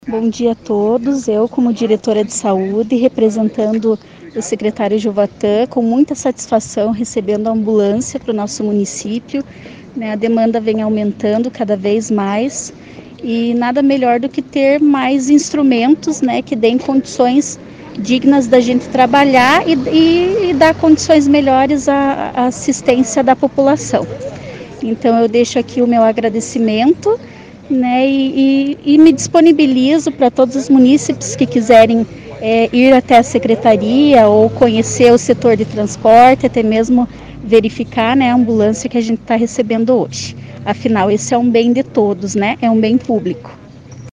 Bom dia a todos. Eu, como diretora de saúde, representando o secretário Gilvatã, com muita satisfação recebendo a ambulância para o nosso município. A demanda vem aumentando cada vez mais e nada melhor do que ter mais instrumentos, que deem condições dignas da gente trabalhar e dar condições melhores à assistência da população. Então eu deixo aqui o meu agradecimento, e me disponibilizo para todos os munícipes que quiserem ir até a secretaria ou conhecer o setor de transporte, até mesmo verificar, a ambulância que a gente está recebendo hoje. Afinal, esse é um bem de todos, é um bem público.